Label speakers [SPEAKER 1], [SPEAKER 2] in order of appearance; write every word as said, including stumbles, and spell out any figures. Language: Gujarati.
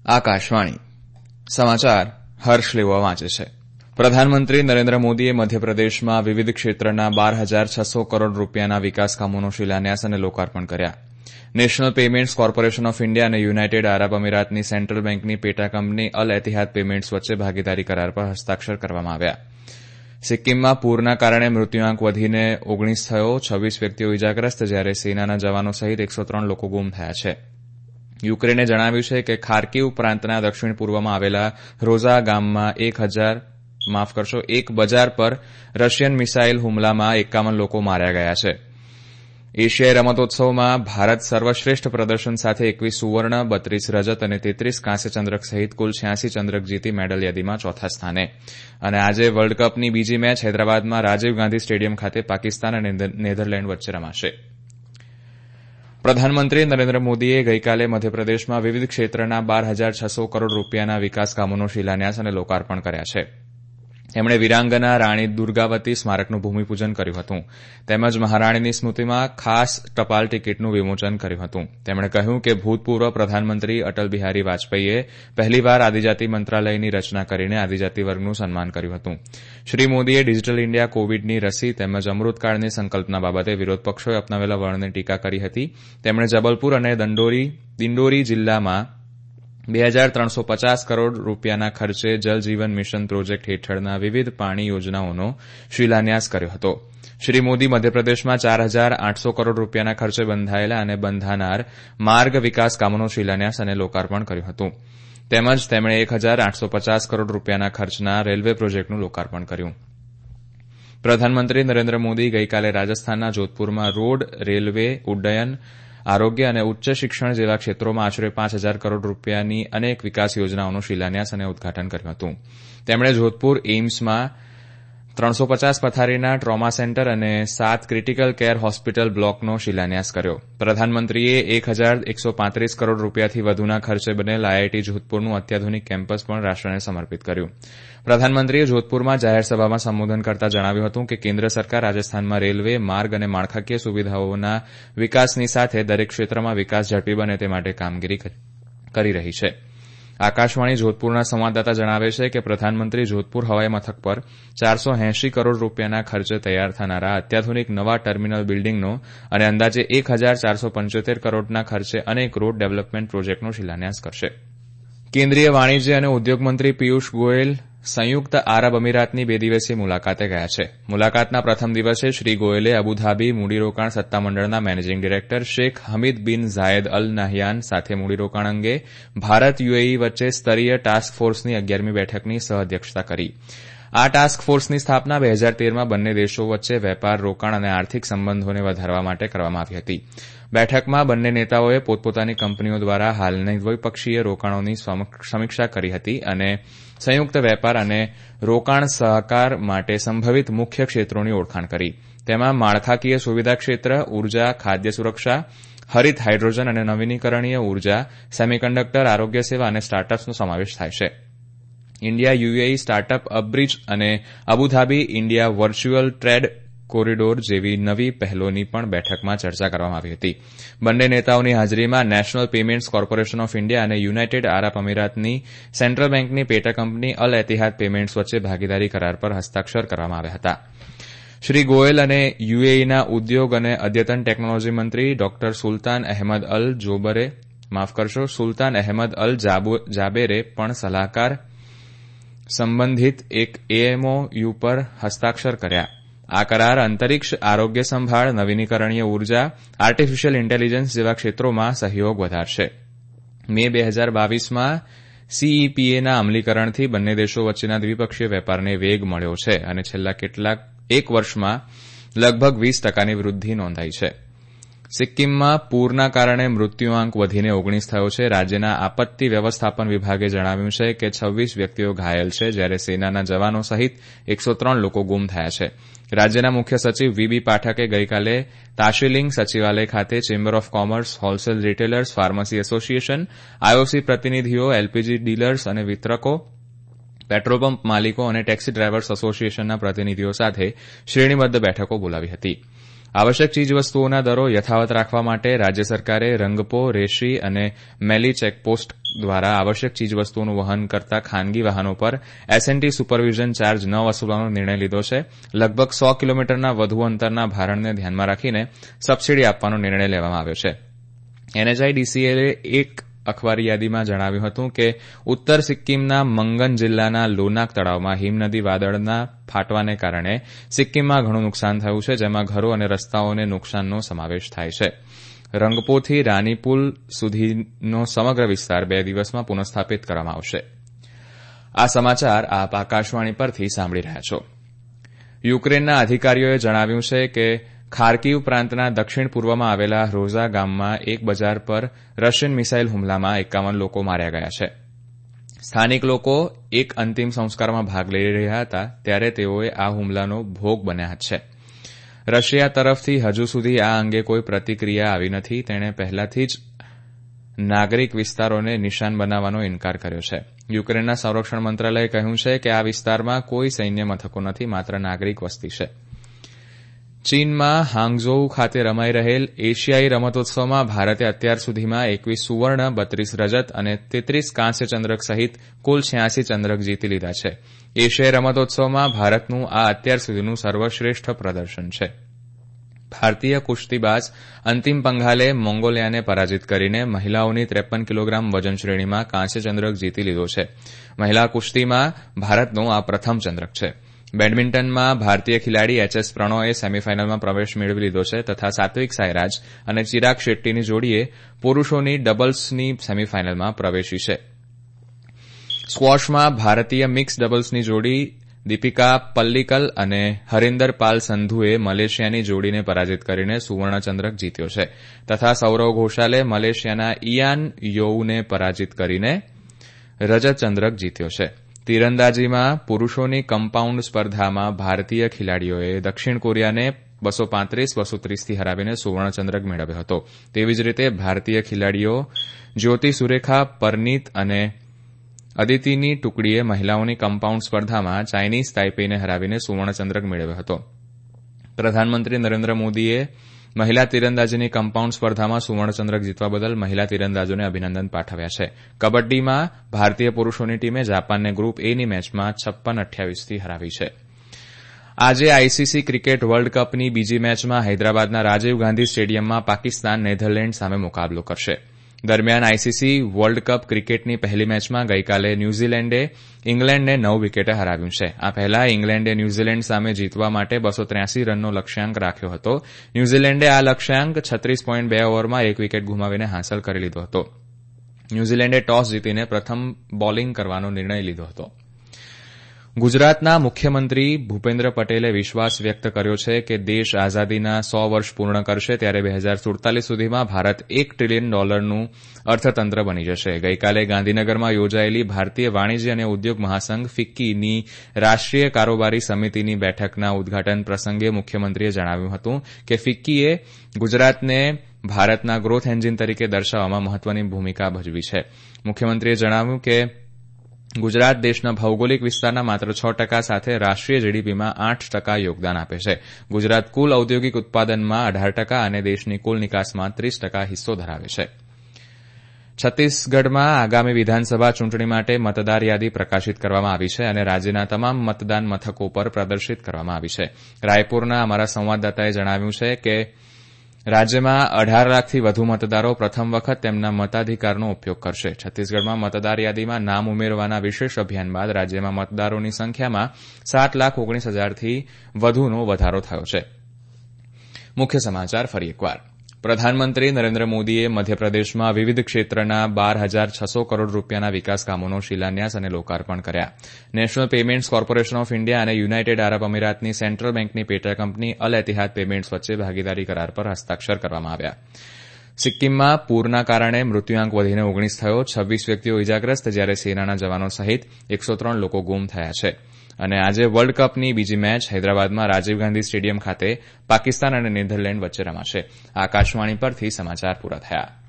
[SPEAKER 1] આકાશવાણી સમાચાર હર્ષ લેવા વાંચે છે. પ્રધાનમંત્રી નરેન્દ્ર મોદીએ મધ્યપ્રદેશમાં વિવિધ ક્ષેત્રના બાર હજાર છસો કરોડ રૂપિયાના વિકાસ કામોનો શિલાન્યાસ અને લોકાર્પણ કર્યા. National payments corporation of India અને યુનાઇટેડ આરબ અમીરાતની સેન્ટ્રલ બેંકની પેટા કંપની અલ એતિહાદ પેમેન્ટ્સ વચ્ચે ભાગીદારી કરાર પર હસ્તાક્ષર કરવામાં આવ્યા. સિક્કિમમાં પૂરના કારણે મૃત્યુઆંક વધીને ઓગણીસ થયો, છવ્વીસ વ્યક્તિઓ ઇજાગ્રસ્ત, જ્યારે સેનાના જવાનો સહિત એકસો ત્રણ લોકો ગુમ થયા છે. યુક્રેને જણાવ્યું છે કે ખાર્કિવ પ્રાંતના દક્ષિણ પૂર્વમાં આવેલા રોઝા ગામમાં એક હજાર માફ કરશો એક બજાર પર રશિયન મિસાઇલ હુમલામાં એકાવન લોકો માર્યા ગયા છે. એશિયાઈ રમતોત્સવમાં ભારત સર્વશ્રેષ્ઠ પ્રદર્શન સાથે એકવીસ સુવર્ણ, બત્રીસ રજત અને તેત્રીસ કાંસ્ય ચંદ્રક સહિત કુલ છ્યાસી ચંદ્રક જીતી મેડલ યાદીમાં ચોથા સ્થાને. અને આજે વર્લ્ડ કપની બીજી મેચ હૈદરાબાદમાં રાજીવ ગાંધી સ્ટેડિયમ ખાતે પાકિસ્તાન અને નેધરલેન્ડ વચ્ચે રમાશે. પ્રધાનમંત્રી નરેન્દ્ર મોદીએ ગઈકાલે મધ્યપ્રદેશમાં વિવિધ ક્ષેત્રના બાર હજાર છસો કરોડ રૂપિયાના વિકાસ કામોનો શિલાન્યાસ અને લોકાર્પણ કર્યા છે. તેમણે વીરાંગના રાણી દુર્ગાવતી સ્મારકનું ભૂમિપૂજન કર્યું હતું, તેમજ મહારાણીની સ્મૃતિમાં ખાસ ટપાલ ટિકિટનું વિમોચન કર્યું હતું. તેમણે કહ્યું કે ભૂતપૂર્વ પ્રધાનમંત્રી અટલ બિહારી વાજપેયીએ પહેલીવાર આદિજાતિ મંત્રાલયની રચના કરીને આદિજાતિ વર્ગનું સન્માન કર્યું હતું. શ્રી મોદીએ ડિજીટલ ઇન્ડિયા, કોવિડની રસી તેમજ અમૃતકાળની સંકલ્પના બાબતે વિરોધપક્ષોએ અપનાવેલા વલણની ટીકા કરી હતી. તેમણે જબલપુર અને દિંડોરી જિલ્લામાં બે હજાર ત્રણસો પચાસ કરોડ રૂપિયાના ખર્ચે જલ જીવન મિશન પ્રોજેક્ટ હેઠળના વિવિધ પાણી યોજનાઓનો શિલાન્યાસ કર્યો હતો. શ્રી મોદી મધ્યપ્રદેશમાં ચાર હજાર આઠસો કરોડ રૂપિયાના ખર્ચે બંધાયેલા અને બંધાનાર માર્ગ વિકાસ કામોનો શિલાન્યાસ અને લોકાર્પણ કર્યું હતું. તેમજ તેમણે એક હજાર આઠસો પચાસ કરોડ રૂપિયાના ખર્ચના રેલવે પ્રોજેક્ટનું લોકાર્પણ કર્યું. પ્રધાનમંત્રી નરેન્દ્ર મોદી ગઈકાલે રાજસ્થાનના જોધપુરમાં રોડ, રેલવે, ઉડ્ડયન, આરોગ્ય અને ઉચ્ચ શિક્ષણ જેવા ક્ષેત્રોમાં આશરે પાંચ હજાર કરોડ રૂપિયાની અનેક વિકાસ યોજનાઓનું શિલાન્યાસ અને ઉદઘાટન કર્યું હતું. તેમણે જોધપુર એઇમ્સમાં ત્રણસો પચાસ પથારીના ટ્રોમા સેન્ટર અને સાત ક્રિટિકલ કેર હોસ્પિટલ બ્લોકનો શિલાન્યાસ કર્યો. પ્રધાનમંત્રીએ એક હજાર એકસો પાંત્રીસ કરોડ રૂપિયાથી વધુના ખર્ચે બનેલ આઈઆઈટી જોધપુરનું અત્યાધુનિક કેમ્પસ પણ રાષ્ટ્રને સમર્પિત કર્યું. પ્રધાનમંત્રીએ જોધપુરમાં જાહેરસભામાં સંબોધન કરતા જણાવ્યું હતું કે કેન્દ્ર સરકાર રાજસ્થાનમાં રેલવે, માર્ગ અને માળખાકીય સુવિધાઓના વિકાસની સાથે દરેક ક્ષેત્રમાં વિકાસ ઝડપી બને તે માટે કામગીરી કરી રહી છે. આકાશવાણી જોધપુરના સંવાદદાતા જણાવે છે કે પ્રધાનમંત્રી જોધપુર હવાઈ મથક પર ચારસો એંશી કરોડ રૂપિયાના ખર્ચે તૈયાર થનારા અત્યાધુનિક નવા ટર્મિનલ બિલ્ડિંગનો અને અંદાજે એક હજાર ચારસો પંચોતેર કરોડના ખર્ચે અનેક રોડ ડેવલપમેન્ટ પ્રોજેક્ટનો શિલાન્યાસ કરશે. કેન્દ્રીય વાણિજ્ય અને ઉદ્યોગ મંત્રી પિયુષ ગોયલ સંયુક્ત આરબ અમીરાતની બે દિવસીય મુલાકાતે ગયા છે. મુલાકાતના પ્રથમ દિવસે શ્રી ગોયલે અબુધાબી મૂડીરોકાણ સત્તામંડળના managing director Sheikh Hamid bin Zayed Al Nahyan સાથે મૂડીરોકાણ અંગે ભારત યુએઈ વચ્ચે સ્તરીય ટાસ્ક ફોર્સની અગિયારમી બેઠકની સહઅધ્યક્ષતા કરી. આ ટાસ્ક ફોર્સની સ્થાપના બે હજાર તેરમાં બંને દેશો વચ્ચે વેપાર, રોકાણ અને આર્થિક સંબંધોને વધારવા માટે કરવામાં આવી હતી. બેઠકમાં બંને નેતાઓએ પોતપોતાની કંપનીઓ દ્વારા હાલની દ્વિપક્ષીય રોકાણોની સમીક્ષા કરી હતી અને સંયુક્ત વેપાર અને રોકાણ સહકાર માટે સંભવિત મુખ્ય ક્ષેત્રોની ઓળખાણ કરી. તેમાં માળખાકીય સુવિધા ક્ષેત્ર, ઉર્જા, ખાદ્ય સુરક્ષા, હરિત હાઇડ્રોજન અને નવીનીકરણીય ઉર્જા, સેમિકન્ડક્ટર, આરોગ્ય સેવા અને સ્ટાર્ટઅપ્સનો સમાવેશ થાય છે. ઇન્ડિયા યુએઈ સ્ટાર્ટઅપ અપબ્રિજ અને Abu Dhabi India virtual trade corridor જેવી નવી પહેલોની પણ બેઠકમાં ચર્ચા કરવામાં આવી હતી. બંને નેતાઓની હાજરીમાં national payments corporation of India અને યુનાઇટેડ આરબ અમીરાતની સેન્ટ્રલ બેંકની પેટા કંપની અલ એતિહાદ પેમેન્ટ્સ વચ્ચે ભાગીદારી કરાર પર હસ્તાક્ષર કરવામાં આવ્યા હતા. શ્રી ગોયલ અને યુએઈના ઉદ્યોગ અને અદ્યતન ટેકનોલોજી મંત્રી ડોક્ટર સુલતાન અહેમદ અલ જોબરે માફ કરશો સુલતાન અહેમદ અલ જાબેરે પણ સલાહકાર સંબંધિત એક એએમઓયુ પર હસ્તાક્ષર કર્યા. આ કરાર અંતરિક્ષ, આરોગ્ય સંભાળ, નવીનીકરણીય ઉર્જા, આર્ટિફિશિયલ ઇન્ટેલિજન્સ જેવા ક્ષેત્રોમાં સહયોગ વધારશે. મે બે હજાર બાવીસમાં સીઇપીએના અમલીકરણથી બંને દેશો વચ્ચેના દ્વિપક્ષીય વેપારને વેગ મળ્યો છે અને છેલ્લા કેટલાક એક વર્ષમાં લગભગ વીસ ટકાની વૃદ્ધિ નોંધાઈ છે. સિક્કિમમાં પૂરના કારણે મૃત્યુઆંક વધીને ઓગણીસ થયો છે. રાજ્યના આપત્તિ વ્યવસ્થાપન વિભાગે જણાવ્યું છે કે છવ્વીસ વ્યક્તિઓ ઘાયલ છે, જ્યારે સેનાના જવાનો સહિત એકસો ત્રણ લોકો ગુમ થયા છે. રાજ્યના મુખ્ય સચિવ વીબી પાઠકે ગઈકાલે તાશીલિંગ સચિવાલય ખાતે chamber of commerce, wholesale retailers, pharmacy association, IOC પ્રતિનિધિઓ, એલપીજી ડીલર્સ અને વિતરકો, પેટ્રોલ પંપ માલિકો અને ટેક્સી ડ્રાઈવર્સ એસોસિએશનના પ્રતિનિધિઓ સાથે શ્રેણીબદ્ધ બેઠકો બોલાવી હતી. આવશ્યક ચીજવસ્તુઓના દરો યથાવત રાખવા માટે રાજ્ય સરકારે રંગપો, રેશી અને મેલી ચેકપોસ્ટ દ્વારા આવશ્યક ચીજવસ્તુઓનું વહન કરતા ખાનગી વાહનો પર એસએનટી સુપરવિઝન ચાર્જ ન વસૂલવાનો નિર્ણય લીધો છે. લગભગ સો કિલોમીટરના વધુ અંતરના ભારણને ધ્યાનમાં રાખીને સબસીડી આપવાનો નિર્ણય લેવામાં આવ્યો છે. એનએચઆઈડીસીએલે એક અખબારી યાદીમાં જણાવ્યું હતું કે ઉત્તર સિક્કિમના મંગન જિલ્લાના લોનાક તળાવમાં હિમનદી વાદળના ફાટવાને કારણે સિક્કિમમાં ઘણું નુકસાન થયું છે, જેમાં ઘરો અને રસ્તાઓને નુકસાનનો સમાવેશ થાય છે. રંગપોથી રાનીપુલ સુધીનો સમગ્ર વિસ્તાર બે દિવસમાં પુનઃસ્થાપિત કરવામાં આવશે. આ સમાચાર આપ આકાશવાણી પરથી સાંભળી રહ્યા છો. યુક્રેનના અધિકારીઓએ જણાવ્યું છે કે ખાર્કીવ પ્રાંતના દક્ષિણ પૂર્વમાં આવેલા રોઝા ગામમાં એક બજાર પર રશિયન મિસાઇલ હુમલામાં એકાવન લોકો માર્યા ગયા છે. સ્થાનિક લોકો એક અંતિમ સંસ્કારમાં ભાગ લઈ રહ્યા હતા ત્યારે તેઓએ આ હુમલાનો ભોગ બન્યા છે. રશિયા તરફથી હજુ સુધી આ અંગે કોઈ પ્રતિક્રિયા આવી નથી. તેણે પહેલાથી જ નાગરિક વિસ્તારોને નિશાન બનાવવાનો ઇનકાર કર્યો છે. યુક્રેનના સંરક્ષણ મંત્રાલયે કહ્યું છે કે આ વિસ્તારમાં કોઈ સૈન્ય મથકો નથી, માત્ર નાગરિક વસ્તી છે. ચીનમાં હાંગઝોઉ ખાતે રમાઈ રહેલ એશિયાઈ રમતોત્સવમાં ભારતે અત્યાર સુધીમાં એકવીસ સુવર્ણ, બત્રીસ રજત અને તેત્રીસ કાંસ્ય ચંદ્રક સહિત કુલ છ્યાસી ચંદ્રક જીતી લીધા છે. એશિયાઈ રમતોત્સવમાં ભારતનું આ અત્યાર સુધીનું સર્વશ્રેષ્ઠ પ્રદર્શન છે. ભારતીય કુસ્તીબાજ અંતિમ પંઘાલે મોંગોલિયાને પરાજિત કરીને મહિલાઓની ત્રેપન કિલોગ્રામ વજન શ્રેણીમાં કાંસ્ય ચંદ્રક જીતી લીધો છે. મહિલા કુસ્તીમાં ભારતનો આ પ્રથમ ચંદ્રક છે. બેડમિન્ટનમાં ભારતીય ખેલાડી એચએસ પ્રણોએ સેમીફાઇનલમાં પ્રવેશ મેળવી લીધો છે તથા સાત્વિક સાઈરાજ અને ચિરાગ શેટ્ટીની જોડીએ પુરૂષોની ડબલ્સની સેમીફાઇનલમાં પ્રવેશી છે. સ્ક્વોશમાં ભારતીય મિક્સ ડબલ્સની જોડી દીપિકા પલ્લીકલ અને હરિન્દર પાલ સંધુએ મલેશિયાની જોડીને પરાજિત કરીને સુવર્ણચંદ્રક જીત્યો છે તથા સૌરવ ઘોષાલે મલેશિયાના ઇયાન યોઉને પરાજિત કરીને રજત ચંદ્રક જીત્યો છે. તીરંદાજીમાં પુરૂષોની કમ્પાઉન્ડ સ્પર્ધામાં ભારતીય ખેલાડીઓએ દક્ષિણ કોરિયાને બસો પાંત્રીસ બસો ત્રીસથી હરાવીને સુવર્ણચંદ્રક મેળવ્યો હતો. તેવી જ રીતે ભારતીય ખેલાડીઓ જ્યોતિ સુરેખા, પરનીત અને અદિતિની ટુકડીએ મહિલાઓની કમ્પાઉન્ડ સ્પર્ધામાં ચાઇનીઝ તાઇપેઈને હરાવીને સુવર્ણચંદ્રક મેળવ્યો હતો. પ્રધાનમંત્રી નરેન્દ્ર મોદીએ મહિલા તીરંદાજીની કમ્પાઉન્ડ સ્પર્ધામાં સુવર્ણચંદ્રક જીતવા બદલ મહિલા તીરંદાજોને અભિનંદન પાઠવ્યા છે. કબડ્ડીમાં ભારતીય પુરૂષોની ટીમે જાપાનને ગ્રુપ એની મેચમાં છપ્પન અઠ્યાવીસથી હરાવી છે. આજે આઈસીસી ક્રિકેટ વર્લ્ડ કપની બીજી મેચમાં હૈદરાબાદના રાજીવ ગાંધી સ્ટેડિયમમાં પાકિસ્તાન નેધરલેન્ડ સામે મુકાબલો કરશે. દરમિયાન આઈસીસી વર્લ્ડ કપ ક્રિકેટની પહેલી મેચમાં ગઈકાલે ન્યૂઝીલેન્ડે ઇંગ્લેન્ડને નવ વિકેટે હરાવ્યું છે. આ પહેલા ઇંગ્લેન્ડે ન્યૂઝીલેન્ડ સામે જીતવા માટે બસો ત્ર્યાસી રનનો લક્ષ્યાંક રાખ્યો હતો. ન્યૂઝીલેન્ડે આ લક્ષ્યાંક છત્રીસ પોઈન્ટ બે ઓવરમાં એક વિકેટ ગુમાવીને હાંસલ કરી લીધો હતો. ન્યૂઝીલેન્ડે ટોસ જીતીને પ્રથમ બોલિંગ કરવાનો નિર્ણય લીધો હતો. ગુજરાતના મુખ્યમંત્રી ભૂપેન્દ્ર પટેલે વિશ્વાસ વ્યક્ત કર્યો છે કે દેશ આઝાદીના સો વર્ષ પૂર્ણ કરશે ત્યારે બે હજાર સુડતાલીસ સુધીમાં ભારત એક ટ્રિલિયન ડોલરનું અર્થતંત્ર બની જશે. ગઈકાલે ગાંધીનગરમાં યોજાયેલી ભારતીય વાણિજ્ય અને ઉદ્યોગ મહાસંઘ ફિક્કીની રાષ્ટ્રીય કારોબારી સમિતિની બેઠકના ઉદઘાટન પ્રસંગે મુખ્યમંત્રીએ જણાવ્યું હતું કે ફિક્કીએ ગુજરાતને ભારતના ગ્રોથ એન્જિન તરીકે દર્શાવવામાં મહત્વની ભૂમિકા ભજવી છે. મુખ્યમંત્રીએ જણાવ્યું કે ગુજરાત દેશના ભૌગોલિક વિસ્તારના માત્ર છ ટકા સાથે રાષ્ટ્રીય જીડીપીમાં આઠ ટકા યોગદાન આપે છે. ગુજરાત કુલ ઔદ્યોગિક ઉત્પાદનમાં અઢાર ટકા અને દેશની કુલ નિકાસમાં ત્રીસ ટકા હિસ્સો ધરાવે છે. છત્તીસગઢમાં આગામી વિધાનસભા ચૂંટણી માટે મતદાર યાદી પ્રકાશિત કરવામાં આવી છે અને રાજ્યના તમામ મતદાન મથકો પર પ્રદર્શિત કરવામાં આવી છે. રાયપુરના અમારા સંવાદદાતાએ જણાવ્યું છે કે રાજ્યમાં અઢાર લાખથી વધુ મતદારો પ્રથમ વખત તેમના મતાધિકારનો ઉપયોગ કરશે. છત્તીસગઢમાં મતદાર યાદીમાં નામ ઉમેરવાના વિશેષ અભિયાન બાદ રાજ્યમાં મતદારોની સંખ્યામાં સાત લાખ ઓગણીસ હજારથી વધુનો વધારો થયો છે. મુખ્ય સમાચાર ફરી એકવાર. પ્રધાનમંત્રી નરેન્દ્ર મોદીએ મધ્યપ્રદેશમાં વિવિધ ક્ષેત્રના બાર હજાર છસો કરોડ રૂપિયાના વિકાસ કામોનો શિલાન્યાસ અને લોકાર્પણ કર્યા. National payments corporation of India અને યુનાઇટેડ આરબ અમીરાતની સેન્ટ્રલ બેંકની પેટા કંપની અલ એતિહાદ પેમેન્ટ્સ વચ્ચે ભાગીદારી કરાર પર હસ્તાક્ષર કરવામાં આવ્યા. સિક્કિમમાં પૂરના કારણે મૃત્યુઆંક વધીને ઓગણીસ થયો. છવ્વીસ વ્યક્તિઓ ઇજાગ્રસ્ત જ્યારે સેનાના જવાનો સહિત એકસો ત્રણ લોકો ગુમ થયા છે. અને આજે વર્લ્ડ કપની બીજી મેચ હૈદરાબાદમાં રાજીવ ગાંધી સ્ટેડિયમ ખાતે પાકિસ્તાન અને નેધરલેન્ડ વચ્ચે રમાશે. આકાશવાણી પરથી સમાચાર પૂરા થયા.